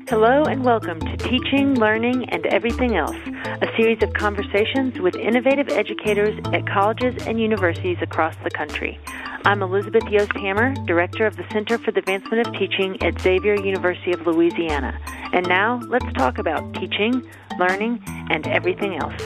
Hello and welcome to Teaching, Learning, and Everything Else, a series of conversations with innovative educators at colleges and universities across the country. I'm Elizabeth Yost Hammer, Director of the Center for the Advancement of Teaching at Xavier University of Louisiana. And now, let's talk about teaching, learning, and everything else.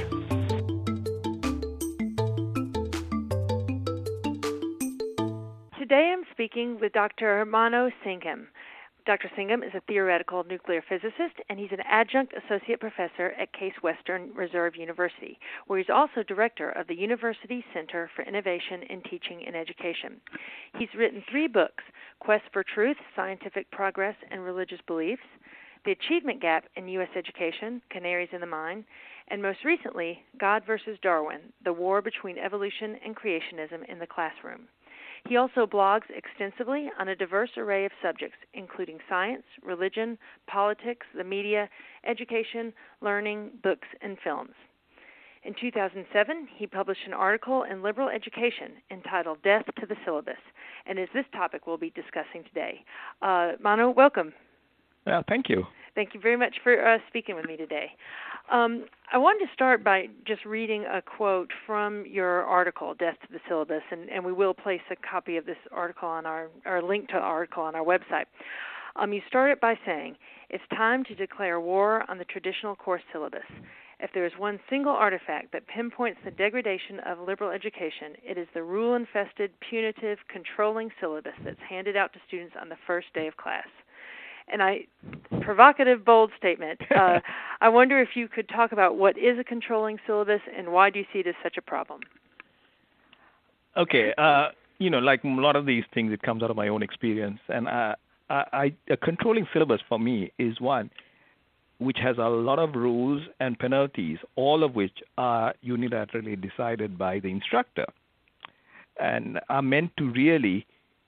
Today I'm speaking with Dr. Mano Singham. Dr. Singham is a theoretical nuclear physicist, and he's an adjunct associate professor at Case Western Reserve University, where he's also director of the University Center for Innovation in Teaching and Education. He's written 3 books: Quest for Truth, Scientific Progress and Religious Beliefs, The Achievement Gap in U.S. Education, Canaries in the Mine, and most recently, God versus Darwin, The War Between Evolution and Creationism in the Classroom. He also blogs extensively on a diverse array of subjects, including science, religion, politics, the media, education, learning, books, and films. In 2007, he published an article in Liberal Education entitled Death to the Syllabus, and is this topic we'll be discussing today. Mano, welcome. Thank you. Thank you very much for speaking with me today. I wanted to start by just reading a quote from your article, Death to the Syllabus, and we will place a copy of this article on our link to the article on our website. You started by saying, "It's time to declare war on the traditional course syllabus. If there is one single artifact that pinpoints the degradation of liberal education, it is the rule-infested, punitive, controlling syllabus that's handed out to students on the first day of class." And provocative, bold statement. I wonder if you could talk about what is a controlling syllabus and why do you see it as such a problem? Okay. Like a lot of these things, it comes out of my own experience. And a controlling syllabus for me is one which has a lot of rules and penalties, all of which are unilaterally decided by the instructor and are meant to really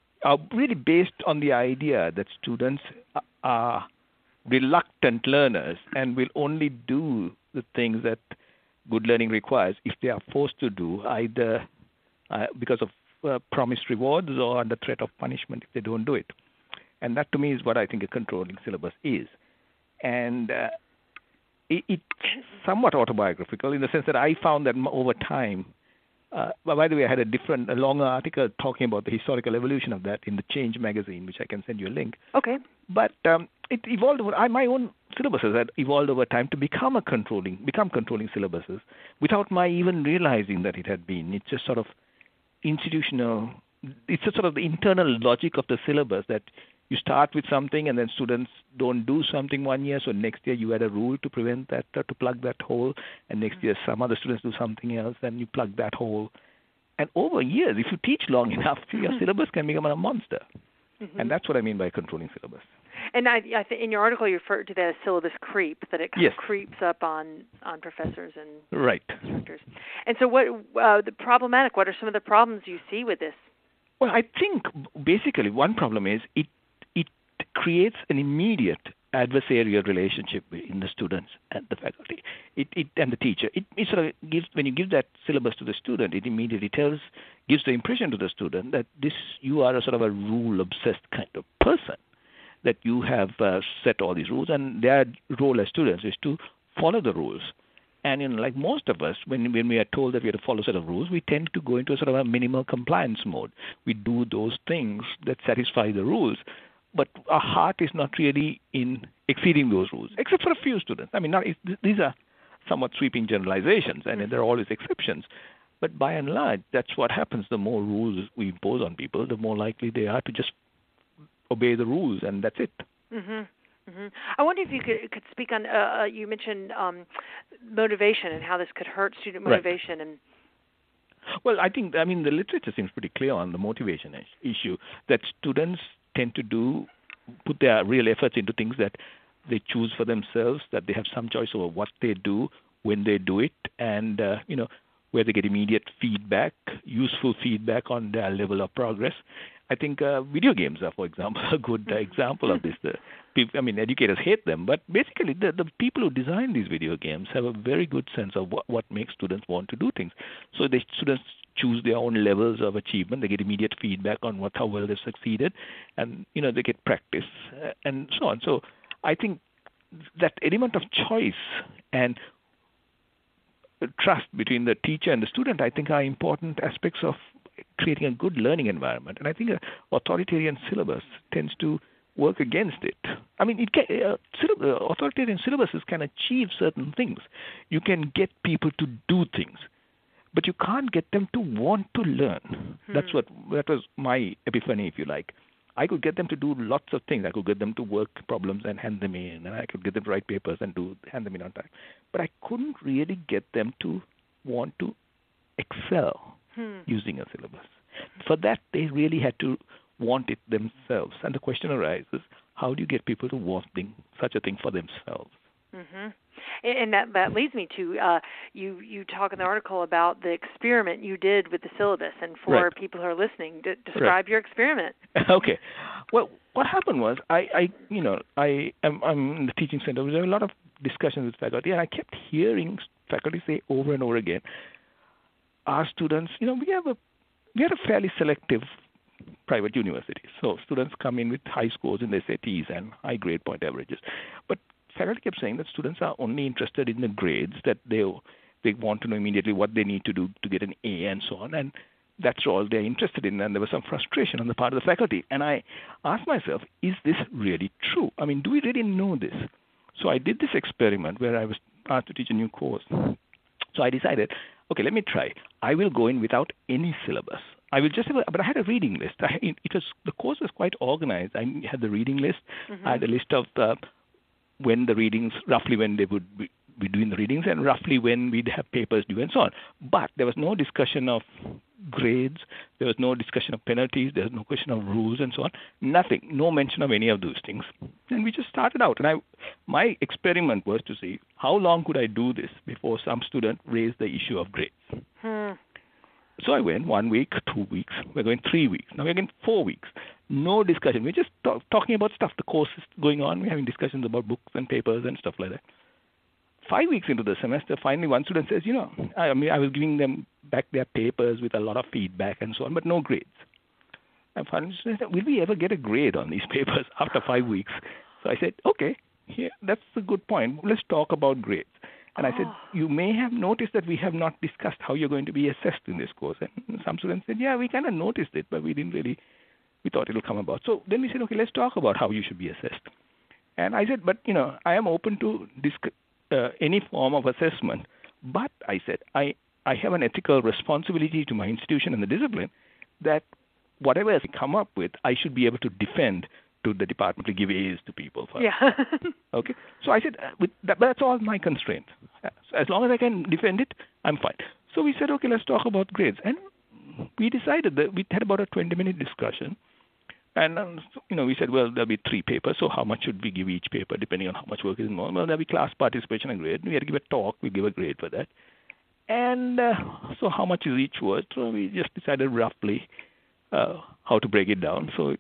based on the idea that students are reluctant learners and will only do the things that good learning requires if they are forced to do, either because of promised rewards or under threat of punishment if they don't do it. And that, to me, is what I think a controlling syllabus is. And it's somewhat autobiographical in the sense that I found that over time, by the way, I had a longer article talking about the historical evolution of that in the Change magazine, which I can send you a link. Okay. But it evolved over. My own syllabuses had evolved over time to become controlling syllabuses, without my even realizing that it had been. It's just sort of institutional. It's just sort of the internal logic of the syllabus that you start with something and then students don't do something one year, so next year you add a rule to prevent that, to plug that hole, and next year some other students do something else, and you plug that hole. And over years, if you teach long enough, your syllabus can become a monster. Mm-hmm. And that's what I mean by controlling syllabus. And I in your article you referred to that as syllabus creep, that it kind of creeps up on professors and instructors. And so what are some of the problems you see with this? Well, I think basically one problem is it creates an immediate adversarial relationship in the students and the faculty and the teacher. It sort of gives, when you give that syllabus to the student, it immediately gives the impression to the student that you are a sort of a rule-obsessed kind of person, that you have set all these rules, and their role as students is to follow the rules. And like most of us, when we are told that we have to follow a set of rules, we tend to go into a sort of a minimal compliance mode. We do those things that satisfy the rules, but our heart is not really in exceeding those rules, except for a few students. I mean, these are somewhat sweeping generalizations, and there are always exceptions. But by and large, that's what happens. The more rules we impose on people, the more likely they are to just obey the rules, and that's it. Mm-hmm. Mm-hmm. I wonder if you could speak on, you mentioned motivation and how this could hurt student motivation. Right. Well, the literature seems pretty clear on the motivation issue, that students tend to put their real efforts into things that they choose for themselves, that they have some choice over what they do, when they do it, and where they get immediate feedback, useful feedback on their level of progress. I think video games are, for example, a good example of this. Educators hate them, but basically the people who design these video games have a very good sense of what makes students want to do things. So the students choose their own levels of achievement. They get immediate feedback on how well they've succeeded, and they get practice and so on. So I think that element of choice and trust between the teacher and the student, I think, are important aspects of creating a good learning environment. And I think an authoritarian syllabus tends to work against it. I mean, authoritarian syllabuses can achieve certain things. You can get people to do things, but you can't get them to want to learn. That was my epiphany, if you like. I could get them to do lots of things. I could get them to work problems and hand them in, and I could get them to write papers and hand them in on time. But I couldn't really get them to want to excel using a syllabus. For that, they really had to want it themselves. And the question arises, how do you get people to want such a thing for themselves? Mm-hmm. And that leads me to you talk in the article about the experiment you did with the syllabus, and for people who are listening, describe your experiment. Okay. Well, what happened was I'm in the teaching center. There were a lot of discussions with faculty, and I kept hearing faculty say over and over again, our students, we had a fairly selective private university. So students come in with high scores in the SATs and high grade point averages. But faculty kept saying that students are only interested in the grades, that they want to know immediately what they need to do to get an A and so on, and that's all they're interested in. And there was some frustration on the part of the faculty. And I asked myself, is this really true? I mean, do we really know this? So I did this experiment where I was asked to teach a new course. So I decided, okay, let me try. I will go in without any syllabus. I will just but I had a reading list. The course was quite organized. I had the reading list. Mm-hmm. I had a list of roughly when they would be doing the readings, and roughly when we'd have papers due and so on. But there was no discussion of grades. There was no discussion of penalties. There was no question of rules and so on. Nothing. No mention of any of those things. And we just started out. And my experiment was to see how long could I do this before some student raised the issue of grades. So I went 1 week, 2 weeks. We're going 3 weeks. Now we're going 4 weeks. No discussion. We're just talking about stuff. The course is going on. We're having discussions about books and papers and stuff like that. 5 weeks into the semester, finally one student says, I was giving them back their papers with a lot of feedback and so on, but no grades. And finally she said, will we ever get a grade on these papers after 5 weeks? So I said, okay, that's a good point. Let's talk about grades. And I said, you may have noticed that we have not discussed how you're going to be assessed in this course. And some students said, yeah, we kind of noticed it, but we thought it'll come about. So then we said, okay, let's talk about how you should be assessed. And I said, but, I am open to any form of assessment. But I said, I have an ethical responsibility to my institution and the discipline that whatever I come up with, I should be able to defend to the department to give A's to people. Okay. So I said, that's all my constraint. So as long as I can defend it, I'm fine. So we said, okay, let's talk about grades. And we decided that we had about a 20-minute discussion. And, we said, well, there'll be 3 papers. So how much should we give each paper depending on how much work is involved? Well, there'll be class participation and grade. We had to give a talk. We give a grade for that. And so how much is each worth? So we just decided roughly how to break it down. So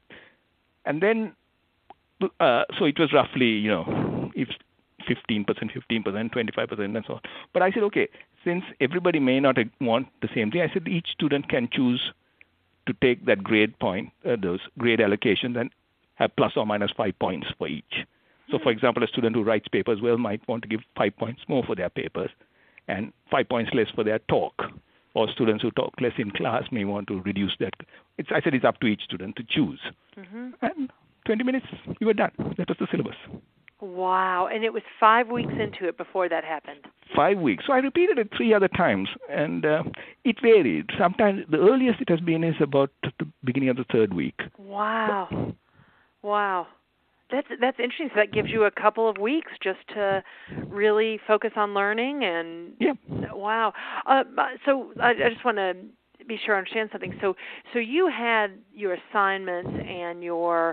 it was roughly, if 15%, 25%, and so on. But I said, okay, since everybody may not want the same thing, I said each student can choose to take that grade point, those grade allocations, and have plus or minus 5 points for each. So, for example, a student who writes papers might want to give 5 points more for their papers and 5 points less for their talk. Or students who talk less in class may want to reduce that. I said it's up to each student to choose. Mm-hmm. And 20 minutes, we were done. That was the syllabus. Wow. And it was 5 weeks into it before that happened. 5 weeks. So I repeated it 3 other times, and it varied. Sometimes the earliest it has been is about the beginning of the 3rd week. Wow. That's interesting. So that gives you a couple of weeks just to really focus on learning. And wow. So I just want to be sure I understand something. So you had your assignments and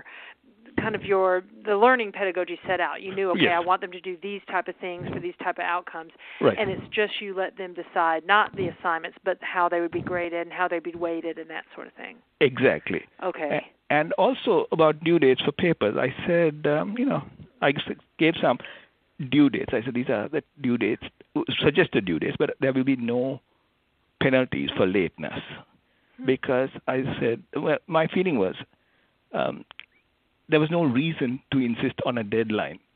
the learning pedagogy set out. You knew, okay, I want them to do these type of things for these type of outcomes. Right. And it's just you let them decide, not the assignments, but how they would be graded and how they'd be weighted and that sort of thing. Exactly. Okay. And also about due dates for papers, I said, I gave some due dates. I said these are the due dates, suggested due dates, but there will be no penalties for lateness. Because I said, well, my feeling was there was no reason to insist on a deadline.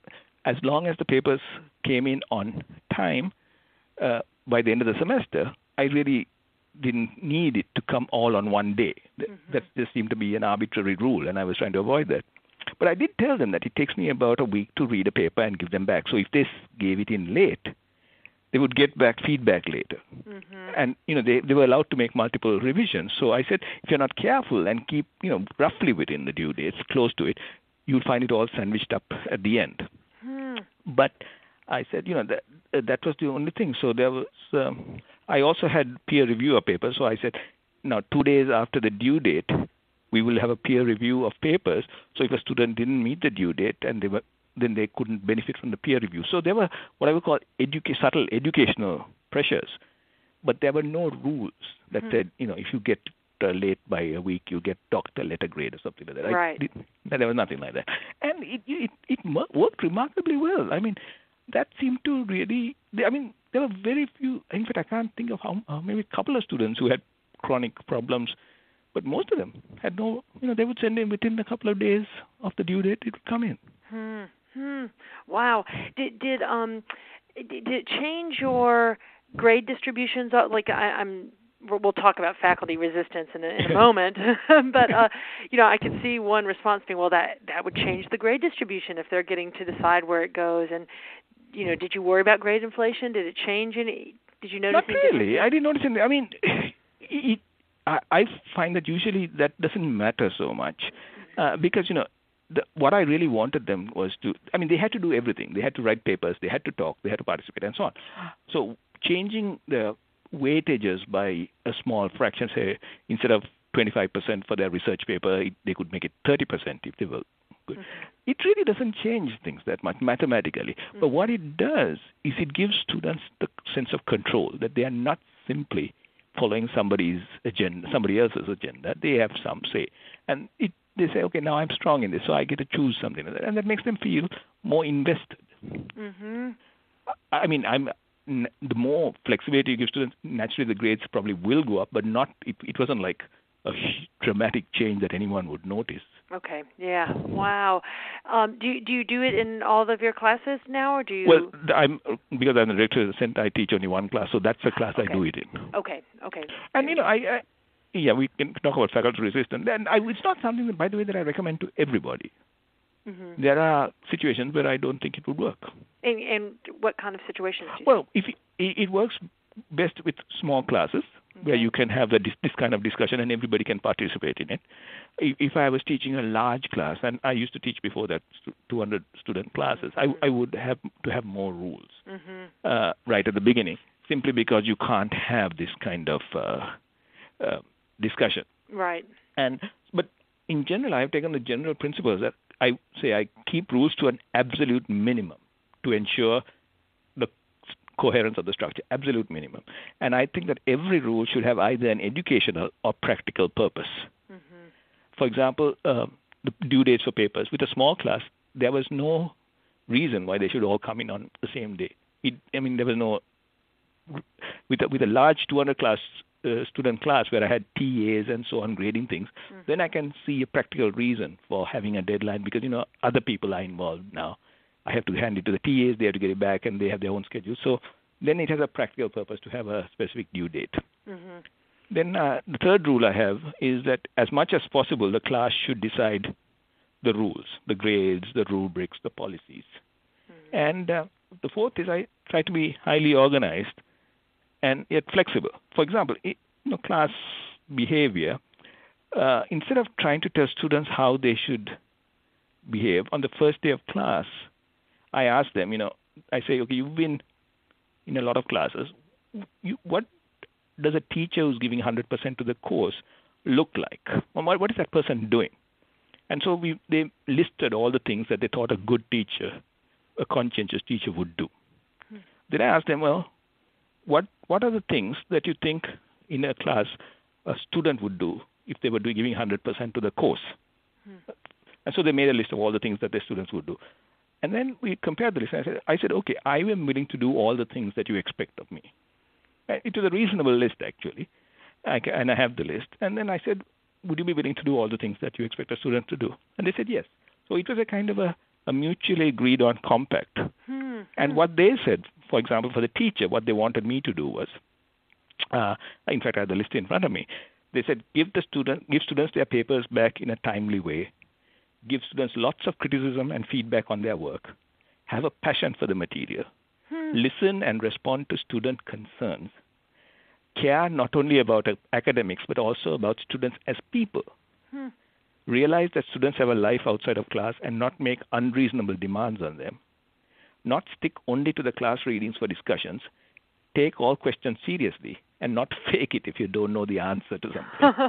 as long as the papers came in on time by the end of the semester, I really didn't need it to come all on one day. That just seemed to be an arbitrary rule, and I was trying to avoid that. But I did tell them that it takes me about a week to read a paper and give them back. So if they gave it in late, they would get back feedback later. And, they were allowed to make multiple revisions. So I said, if you're not careful and keep, roughly within the due dates, close to it, you'll find it all sandwiched up at the end. But I said, that was the only thing. So there was, I also had peer review of papers. So I said, now 2 days after the due date, we will have a peer review of papers. So if a student didn't meet the due date and then they couldn't benefit from the peer review. So there were what I would call subtle educational pressures, but there were no rules that said, if you get late by a week, you get docked a letter grade or something like that. Right. There was nothing like that. And it worked remarkably well. I mean, that seemed to really, there were very few, in fact, I can't think of maybe a couple of students who had chronic problems, but most of them had no, they would send in within a couple of days of the due date, it would come in. Wow. Did it change your grade distributions? We'll talk about faculty resistance in a moment, but I could see one response being, well, that would change the grade distribution if they're getting to decide where it goes. And did you worry about grade inflation? Did it change any? Did you notice? Not really. I didn't notice anything. I find that usually that doesn't matter so much because what I really wanted them was to. They had to do everything. They had to write papers. They had to talk. They had to participate, and so on. So changing the weightages by a small fraction, say instead of 25% for their research paper, they could make it 30% if they were good. It really doesn't change things that much mathematically. But what it does is it gives students the sense of control, that they are not simply following somebody else's agenda. They have some say. And they say, okay, now I'm strong in this, so I get to choose something like that. And that makes them feel more invested. The more flexibility you give students, naturally the grades probably will go up, but not. It wasn't like a dramatic change that anyone would notice. Okay. Yeah. Wow. Do you do it in all of your classes now, or do you? Well, because I'm the director of the center, I teach only one class, so that's the class I do it in. Okay. And we can talk about faculty resistance, and it's not something that, by the way, that I recommend to everybody. There are situations where I don't think it would work. And what kind of situations do you Well, if it works best with small classes where you can have this kind of discussion and everybody can participate in it. If I was teaching a large class, and I used to teach before that 200 student classes, I would have to have more rules right at the beginning, simply because you can't have this kind of discussion. Right. But in general, I have taken the general principles that I keep rules to an absolute minimum to ensure the coherence of the structure, absolute minimum. And I think that every rule should have either an educational or practical purpose. For example, the due dates for papers. With a small class, there was no reason why they should all come in on the same day. There was no... With a large 200 student class where I had TAs and so on grading things, then I can see a practical reason for having a deadline because, other people are involved now. I have to hand it to the TAs, they have to get it back, and they have their own schedule. So then it has a practical purpose to have a specific due date. Then the third rule I have is that as much as possible, the class should decide the rules, the grades, the rubrics, the policies. And the fourth is I try to be highly organized and yet flexible. For example, class behavior, instead of trying to tell students how they should behave, on the first day of class, I ask them, I say, okay, you've been in a lot of classes. What does a teacher who's giving 100% to the course look like? What is that person doing? And so they listed all the things that they thought a good teacher, a conscientious teacher would do. Then I asked them, well, what are the things that you think in a class a student would do if they were giving 100% to the course? And so they made a list of all the things that the students would do. And then we compared the list. And I said, okay, I am willing to do all the things that you expect of me. It was a reasonable list, actually. And I have the list. And then I said, would you be willing to do all the things that you expect a student to do? And they said yes. So it was a kind of a a mutually agreed on compact. And what they said, for example, for the teacher, what they wanted me to do was, in fact, I had the list in front of me. They said, give students their papers back in a timely way, give students lots of criticism and feedback on their work, have a passion for the material, listen and respond to student concerns, care not only about academics but also about students as people, realize that students have a life outside of class and not make unreasonable demands on them, not stick only to the class readings for discussions, take all questions seriously, and not fake it if you don't know the answer to something.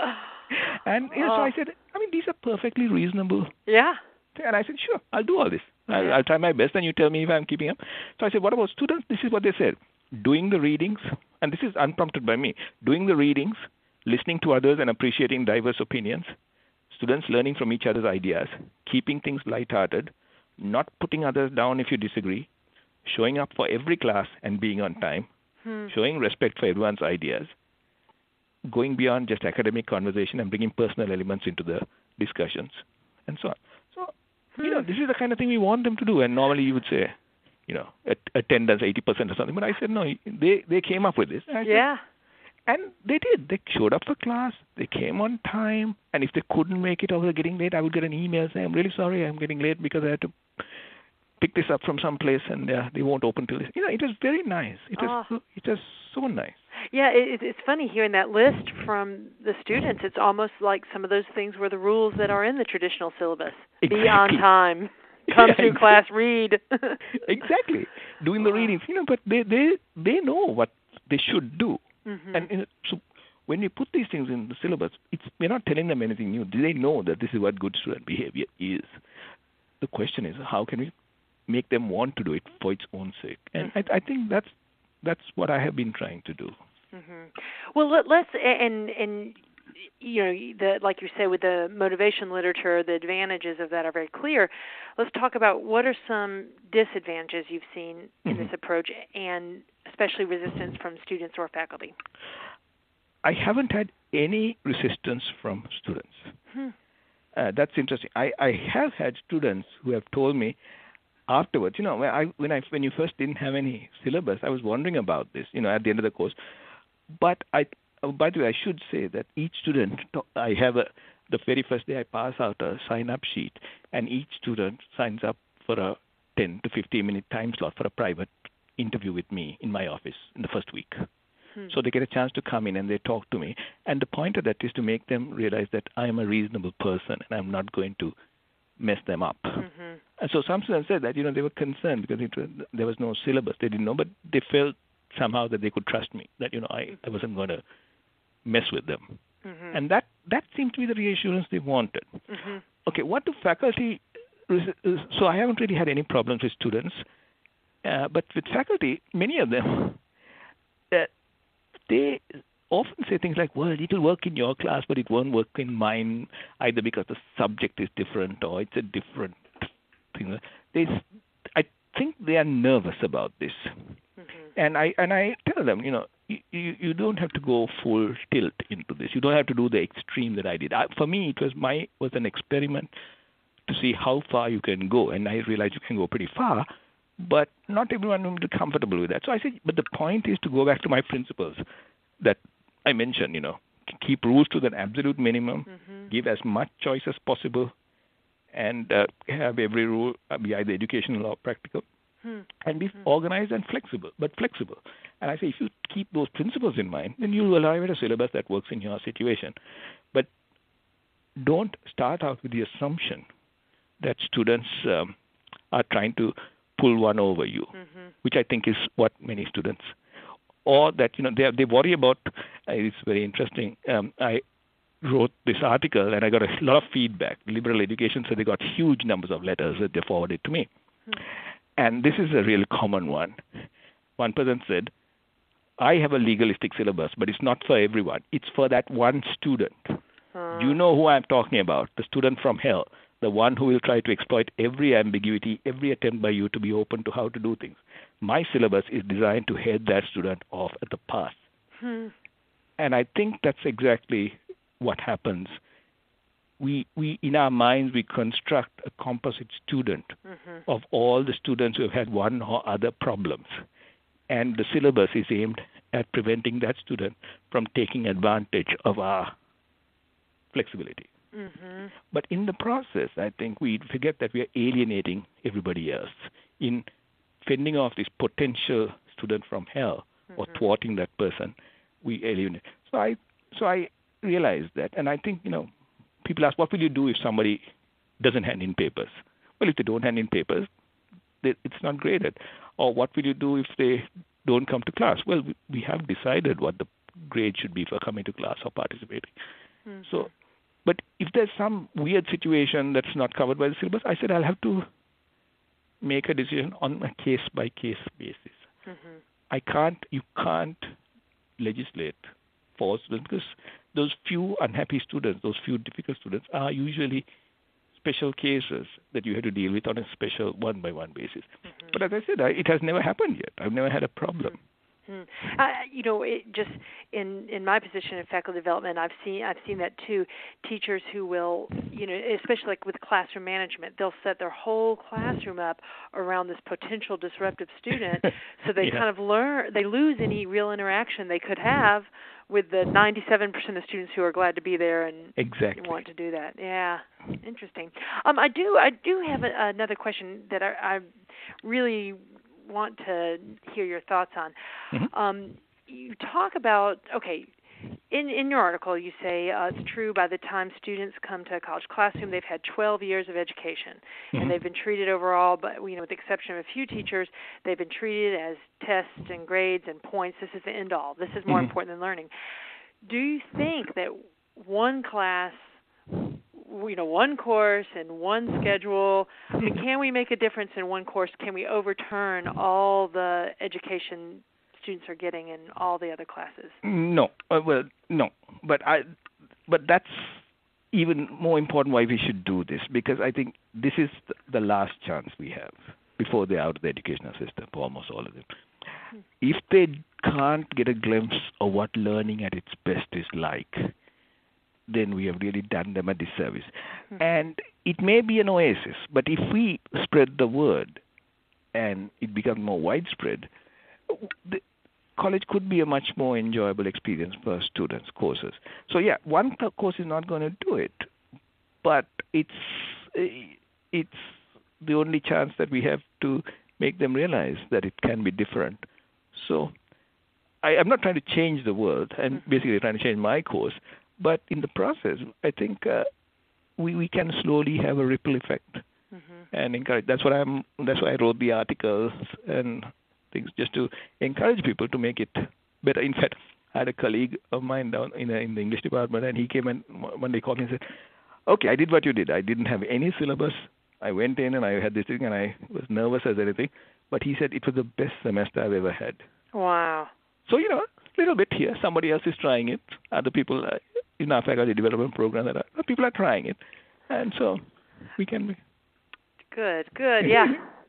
And so I said, these are perfectly reasonable. Yeah. And I said, sure, I'll do all this. I'll try my best, and you tell me if I'm keeping up. So I said, what about students? This is what they said. Doing the readings, and this is unprompted by me, doing the readings, listening to others and appreciating diverse opinions, students learning from each other's ideas, keeping things lighthearted, not putting others down if you disagree, showing up for every class and being on time, showing respect for everyone's ideas, going beyond just academic conversation and bringing personal elements into the discussions, and so on. So, this is the kind of thing we want them to do. And normally you would say, attendance 80% or something. But I said, no, they came up with this. And I said, and they did. They showed up for class. They came on time. And if they couldn't make it or were getting late, I would get an email saying, I'm really sorry, I'm getting late because I had to pick this up from someplace and they won't open till this. It was very nice. It was so nice. Yeah, it's funny hearing that list from the students. It's almost like some of those things were the rules that are in the traditional syllabus. Exactly. Be on time. Come to class, read. Exactly. Doing the readings. But they know what they should do. And so when you put these things in the syllabus, we're not telling them anything new. They know that this is what good student behavior is. The question is, how can we make them want to do it for its own sake? And I think that's what I have been trying to do. Well, let's like you say, with the motivation literature, the advantages of that are very clear. Let's talk about what are some disadvantages you've seen in this approach, and especially resistance from students or faculty. I haven't had any resistance from students. That's interesting. I have had students who have told me afterwards, when you first didn't have any syllabus, I was wondering about this, at the end of the course. But by the way, I should say that each student, I have the very first day I pass out a sign-up sheet, and each student signs up for a 10 to 15-minute time slot for a private interview with me in my office in the first week. So they get a chance to come in and they talk to me. And the point of that is to make them realize that I am a reasonable person and I'm not going to mess them up. And so some students said that, they were concerned because there was no syllabus. They didn't know, but they felt somehow that they could trust me, that, I wasn't going to mess with them. And that seemed to be the reassurance they wanted. Okay, what do faculty... So I haven't really had any problems with students, but with faculty, many of them, they often say things like, well, it will work in your class, but it won't work in mine, either because the subject is different or it's a different thing. I think they are nervous about this. And I tell them, you don't have to go full tilt into this. You don't have to do the extreme that I did. For me, it was an experiment to see how far you can go. And I realized you can go pretty far, but not everyone will be comfortable with that. So I said, but the point is to go back to my principles that I mentioned, keep rules to the absolute minimum, give as much choice as possible, and have every rule be either educational or practical, and be organized and flexible. And I say, if you keep those principles in mind, then you will arrive at a syllabus that works in your situation. But don't start out with the assumption that students are trying to pull one over you, which I think is what many students, or that they worry about. It's very interesting. I wrote this article and I got a lot of feedback. Liberal education said they got huge numbers of letters that they forwarded to me. And this is a really common one. One person said, I have a legalistic syllabus, but it's not for everyone. It's for that one student. Do you know who I'm talking about? The student from hell, the one who will try to exploit every ambiguity, every attempt by you to be open to how to do things. My syllabus is designed to head that student off at the pass. And I think that's exactly what happens we in our minds we construct a composite student of all the students who have had one or other problems, and the syllabus is aimed at preventing that student from taking advantage of our flexibility. But in the process, I think we forget that we are alienating everybody else in fending off this potential student from hell or thwarting that person. We alienate. So I realized that, and I think people ask, what will you do if somebody doesn't hand in papers? Well, if they don't hand in papers, it's not graded. Or what will you do if they don't come to class? Well, we have decided what the grade should be for coming to class or participating. So, but if there's some weird situation that's not covered by the syllabus, I said I'll have to make a decision on a case-by-case basis. You can't legislate for students because those few unhappy students, those few difficult students are usually special cases that you have to deal with on a special one-by-one basis. But as I said, it has never happened yet. I've never had a problem. It just in my position in faculty development, I've seen that too. Teachers who will, especially like with classroom management, they'll set their whole classroom up around this potential disruptive student, so they kind of they lose any real interaction they could have with the 97% of students who are glad to be there and want to do that. Yeah, interesting. I do have another question that I really want to hear your thoughts on. You talk about, in your article you say it's true by the time students come to a college classroom they've had 12 years of education and they've been treated overall, but with the exception of a few teachers, they've been treated as tests and grades and points. This is the end all. This is more important than learning. Do you think that one class, one course and one schedule, can we make a difference in one course? Can we overturn all the education students are getting in all the other classes? No. No. But that's even more important why we should do this, because I think this is the last chance we have before they're out of the educational system for almost all of them. If they can't get a glimpse of what learning at its best is like, then we have really done them a disservice. And it may be an oasis, but if we spread the word and it becomes more widespread, the college could be a much more enjoyable experience for students' courses. So one course is not going to do it, but it's the only chance that we have to make them realize that it can be different. So I'm not trying to change the world. I'm basically trying to change my course. But in the process, I think we can slowly have a ripple effect and encourage. That's why I wrote the articles and things, just to encourage people to make it better. In fact, I had a colleague of mine down in the English department, and he came and one day called me and said, "Okay, I did what you did. I didn't have any syllabus. I went in and I had this thing, and I was nervous as anything. But he said it was the best semester I've ever had." Wow. So a little bit here. Somebody else is trying it. Other people in our faculty development program people are trying it, and so we can be good. Yeah.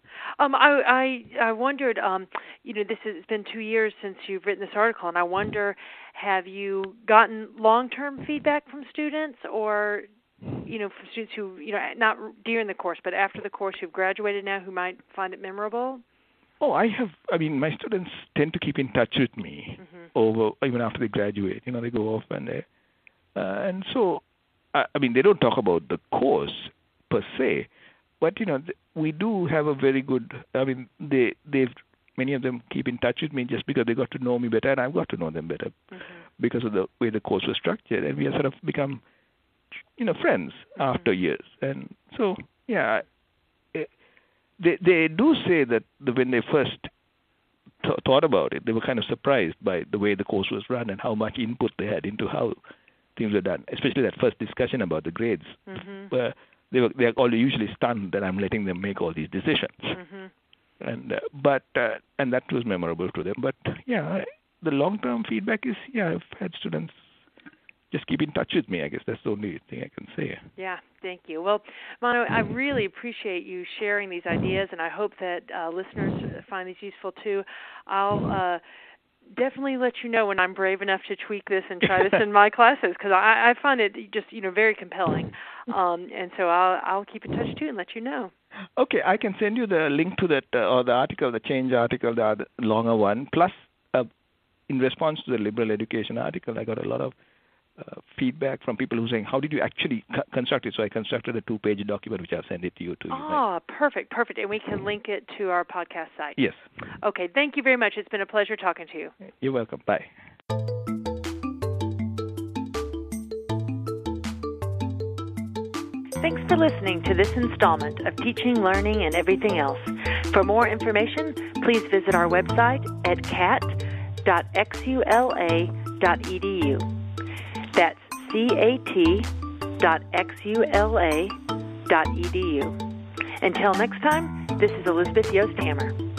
I wondered. This has been 2 years since you've written this article, and I wonder, have you gotten long-term feedback from students, or from students who not during the course, but after the course, who've graduated now, who might find it memorable? Oh, I have. I mean, my students tend to keep in touch with me even after they graduate. They go off and so, they don't talk about the course per se, but we do have a very good. Many of them keep in touch with me just because they got to know me better, and I've got to know them better because of the way the course was structured, and we have sort of become, friends after years, and so They do say that when they first thought about it, they were kind of surprised by the way the course was run and how much input they had into how things were done, especially that first discussion about the grades, where they're all usually stunned that I'm letting them make all these decisions. And that was memorable to them. But the long-term feedback is I've had students just keep in touch with me. I guess that's the only thing I can say. Yeah, thank you. Well, Mano, I really appreciate you sharing these ideas, and I hope that listeners find these useful too. I'll definitely let you know when I'm brave enough to tweak this and try this in my classes, because I find it just very compelling. And so I'll keep in touch too and let you know. Okay, I can send you the link to that or the article, the Change article, the longer one. Plus, in response to the liberal education article, I got a lot of feedback from people who are saying, how did you actually construct it? So I constructed a 2-page document, which I'll send it to you too. Perfect. And we can link it to our podcast site. Yes. Okay, thank you very much. It's been a pleasure talking to you. You're welcome. Bye. Thanks for listening to this installment of Teaching, Learning, and Everything Else. For more information, please visit our website at cat.xula.edu. That's cat.xula.edu. Until next time, this is Elizabeth Yost Hammer.